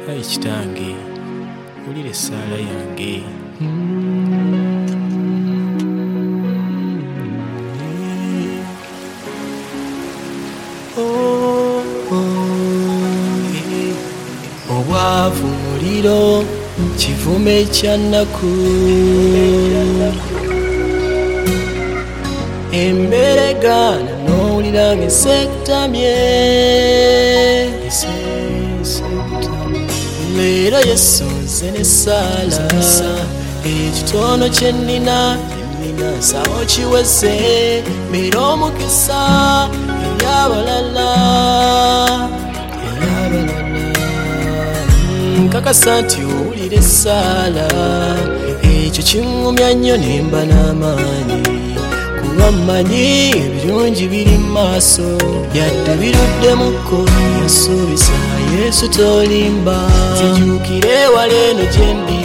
Ayi kitange, wulira essaala yange. Obwavu muliro, kivume kya nnaku, emberegana n'owulira ng'eseekutamye. Leero Yesu nze n'essaala, ekitono kye nnina nsaba okiweze, mbeera omukisa eri abalala. Nkakasa nti owulira essaala, ekyo kiŋŋumya nnyo ne mba n'amaanyi, kuba mmanyi ebirungi biri mu maaso, yadde biruddemukko yasuubiza Yesu tolimba. Nzijukire wala eno gye ndi,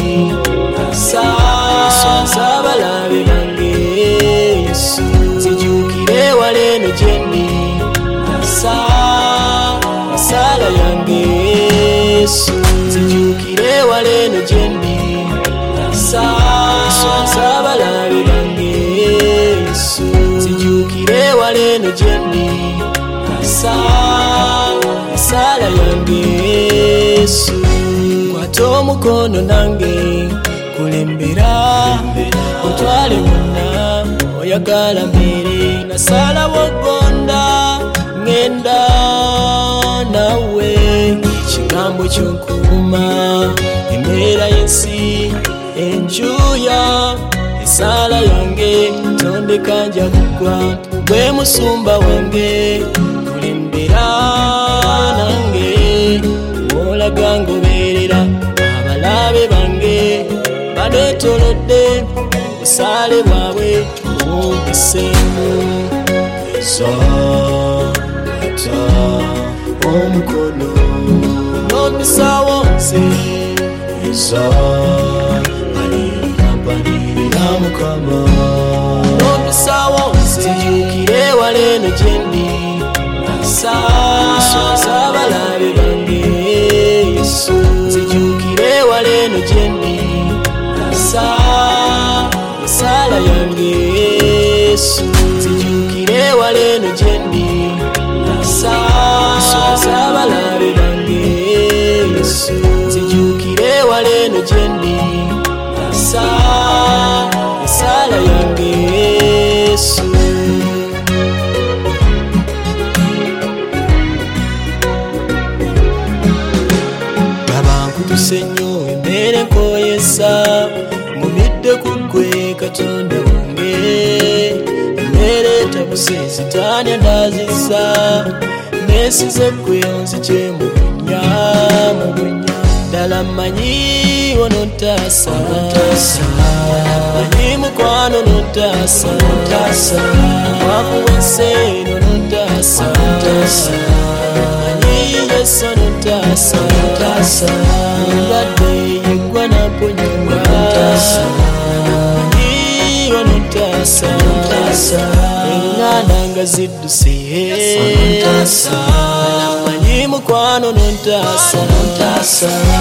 nsonza abalabe bange Yesu. Nzijukire wala eno gye ndi, essaala yange Yesu. Nzijukire wala eno gye ndi, nsonza abalabe bange Yesu. Nzijukire wala eno gye ndi, essaala yange Yesu. Kwata omukono nange kulembera, otwale muna oyagala mbeere. Nasalawo gonda ngenda nawe, ekigambo ky'okuuma embeera y'ensi enjuya. Essaala yange tondeka nja kugwa, gwe musumba wange kulembera nange, olaga ngoberera abalabe bange baneetolodde, obusaale bwabwe bumpiseemu. Kwata omukono n'ompisaawo nze, mpanirira Mukama. N'ompisaawo nze, nzijukire wala eno gye ndi, nsonza abalabe bange Yesu. Nzijukire wala eno gye ndi, essaala yange Yesu. Nzijukire wala eno gye ndi, nsonza abalabe bange Yesu. Nzijukire wala eno gye ndi, essaala yange Yesu. Nkutuse nnyo embeera enkoyesa, ngumidde ku ggwe Katonda wange. Embeera etabuse sitaani andazizza, neesize ggwe onzigye mu bunnya. Ddala mmanyi onontaasa, mmanyi mukwano onontaasa, mwakuwese onontaasa, mmanyi Yesu onontaasa, ndwadde yeggwa namponyonga, mmanyi onontaasa, eŋŋaana nga zidduse, mmanyi mukwano onontaasa,